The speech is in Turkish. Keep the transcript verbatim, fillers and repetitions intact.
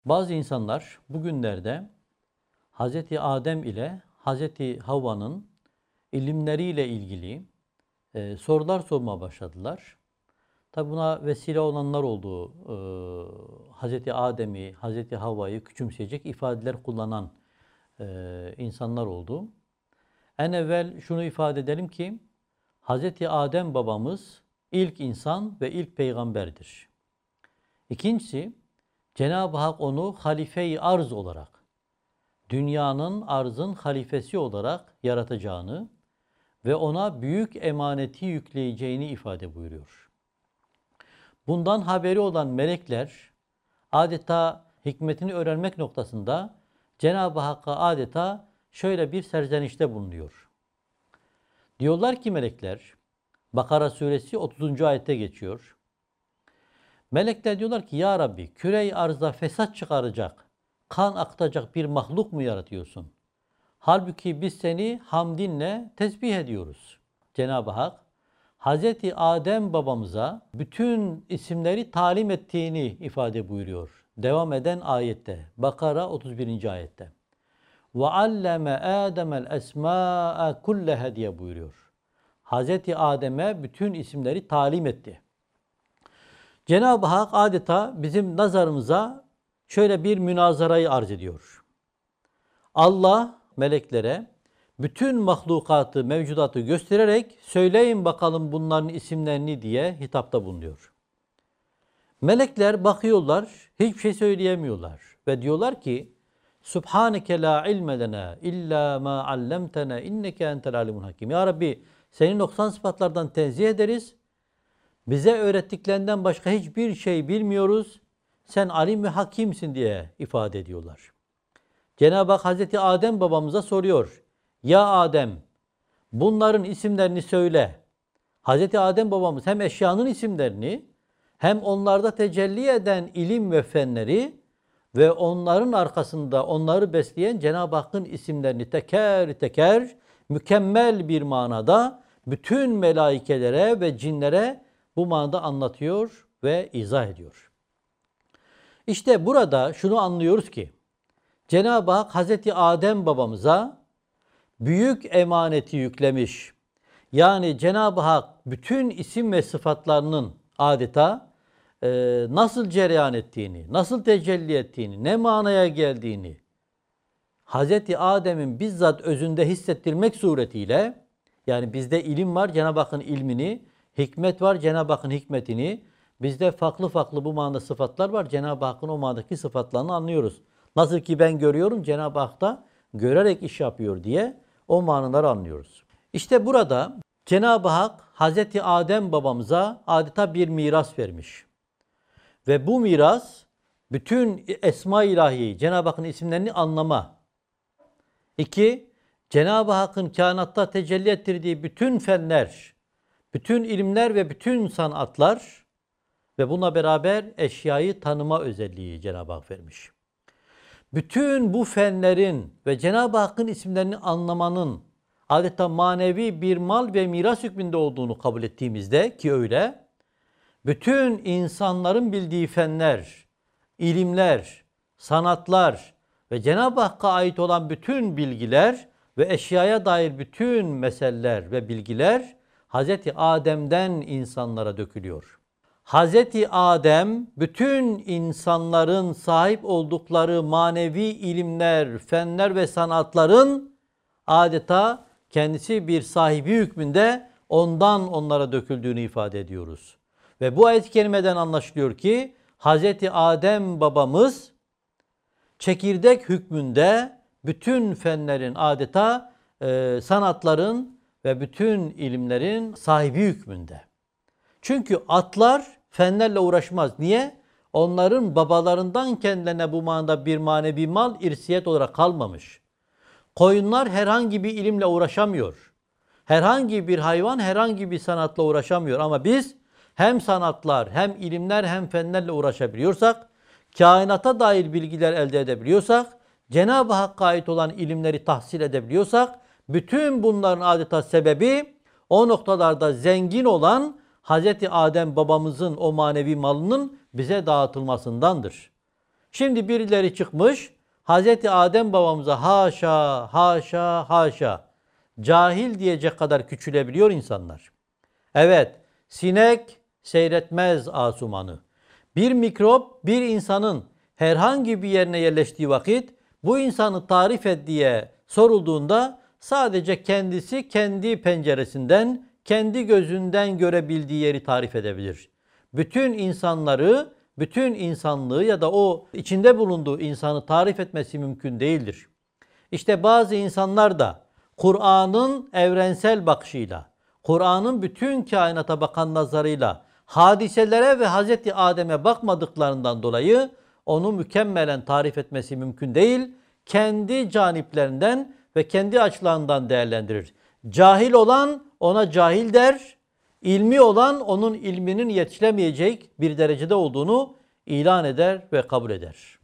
Bazı insanlar bugünlerde Hazreti Adem ile Hazreti Havva'nın ilimleriyle ilgili e, sorular sormaya başladılar. Tabi buna vesile olanlar oldu. E, Hazreti Adem'i, Hazreti Havva'yı küçümseyecek ifadeler kullanan e, insanlar oldu. En evvel şunu ifade edelim ki Hazreti Adem babamız ilk insan ve ilk peygamberdir. İkincisi, Cenab-ı Hak onu halife-i arz olarak, dünyanın arzın halifesi olarak yaratacağını ve ona büyük emaneti yükleyeceğini ifade buyuruyor. Bundan haberi olan melekler adeta hikmetini öğrenmek noktasında Cenab-ı Hakk'a adeta şöyle bir serzenişte bulunuyor. Diyorlar ki melekler, Bakara suresi otuzuncu ayette geçiyor. Melekler diyorlar ki ya Rabbi küre-i arzda fesat çıkaracak, kan akıtacak bir mahluk mu yaratıyorsun? Halbuki biz seni hamdinle tesbih ediyoruz. Cenab-ı Hak Hazreti Adem babamıza bütün isimleri talim ettiğini ifade buyuruyor. Devam eden ayette, Bakara otuz birinci ayette. Ve alleme Adem'el esma'a kulleha diye buyuruyor. Hazreti Adem'e bütün isimleri talim etti. Cenab-ı Hak adeta bizim nazarımıza şöyle bir münazarayı arz ediyor. Allah meleklere bütün mahlukatı, mevcudatı göstererek söyleyin bakalım bunların isimlerini diye hitapta bulunuyor. Melekler bakıyorlar, hiçbir şey söyleyemiyorlar ve diyorlar ki Subhaneke la ilme lena illa ma allamtena inneke entel alimul hakim. Ya Rabbi seni noksan sıfatlardan tenzih ederiz. Bize öğrettiklerinden başka hiçbir şey bilmiyoruz. Sen alim ve hakimsin diye ifade ediyorlar. Cenab-ı Hak Hazreti Adem babamıza soruyor. Ya Adem bunların isimlerini söyle. Hazreti Adem babamız hem eşyanın isimlerini hem onlarda tecelli eden ilim ve fenleri ve onların arkasında onları besleyen Cenab-ı Hakk'ın isimlerini teker teker mükemmel bir manada bütün melaikelere ve cinlere bu manada anlatıyor ve izah ediyor. İşte burada şunu anlıyoruz ki Cenab-ı Hak Hazreti Adem babamıza büyük emaneti yüklemiş. Yani Cenab-ı Hak bütün isim ve sıfatlarının adeta e, nasıl cereyan ettiğini, nasıl tecelli ettiğini, ne manaya geldiğini Hazreti Adem'in bizzat özünde hissettirmek suretiyle, yani bizde ilim var, Cenab-ı Hakk'ın ilmini, hikmet var, Cenab-ı Hakk'ın hikmetini, bizde farklı farklı bu manada sıfatlar var, Cenab-ı Hakk'ın o manadaki sıfatlarını anlıyoruz. Nasıl ki ben görüyorum, Cenab-ı Hak da görerek iş yapıyor diye o manaları anlıyoruz. İşte burada Cenab-ı Hak Hazreti Adem babamıza adeta bir miras vermiş. Ve bu miras bütün esma-i ilahiyi, Cenab-ı Hakk'ın isimlerini anlama. İki, Cenab-ı Hakk'ın kainatta tecelli ettirdiği bütün fenler, bütün ilimler ve bütün sanatlar ve buna beraber eşyayı tanıma özelliği Cenab-ı Hak vermiş. Bütün bu fenlerin ve Cenab-ı Hakk'ın isimlerini anlamanın adeta manevi bir mal ve miras hükmünde olduğunu kabul ettiğimizde ki öyle, bütün insanların bildiği fenler, ilimler, sanatlar ve Cenab-ı Hakk'a ait olan bütün bilgiler ve eşyaya dair bütün meseleler ve bilgiler Hazreti Adem'den insanlara dökülüyor. Hazreti Adem bütün insanların sahip oldukları manevi ilimler, fenler ve sanatların adeta kendisi bir sahibi hükmünde ondan onlara döküldüğünü ifade ediyoruz. Ve bu ayet-i kerimeden anlaşılıyor ki Hazreti Adem babamız çekirdek hükmünde bütün fenlerin adeta e, sanatların ve bütün ilimlerin sahibi hükmünde. Çünkü atlar fenlerle uğraşmaz. Niye? Onların babalarından kendilerine bu manada bir manevi mal irsiyet olarak kalmamış. Koyunlar herhangi bir ilimle uğraşamıyor. Herhangi bir hayvan herhangi bir sanatla uğraşamıyor. Ama biz hem sanatlar, hem ilimler, hem fenlerle uğraşabiliyorsak, kainata dair bilgiler elde edebiliyorsak, Cenab-ı Hakk'a ait olan ilimleri tahsil edebiliyorsak, bütün bunların adeta sebebi o noktalarda zengin olan Hazreti Adem babamızın o manevi malının bize dağıtılmasındandır. Şimdi birileri çıkmış Hazreti Adem babamıza haşa, haşa, haşa, cahil diyecek kadar küçülebiliyor insanlar. Evet, sinek seyretmez asumanı. Bir mikrop bir insanın herhangi bir yerine yerleştiği vakit bu insanı tarif et diye sorulduğunda sadece kendisi kendi penceresinden, kendi gözünden görebildiği yeri tarif edebilir. Bütün insanları, bütün insanlığı ya da o içinde bulunduğu insanı tarif etmesi mümkün değildir. İşte bazı insanlar da Kur'an'ın evrensel bakışıyla, Kur'an'ın bütün kainata bakan nazarıyla hadiselere ve Hazreti Adem'e bakmadıklarından dolayı onu mükemmelen tarif etmesi mümkün değil. Kendi caniplerinden ve kendi açılarından değerlendirir. Cahil olan ona cahil der, ilmi olan onun ilminin yetişilemeyecek bir derecede olduğunu ilan eder ve kabul eder.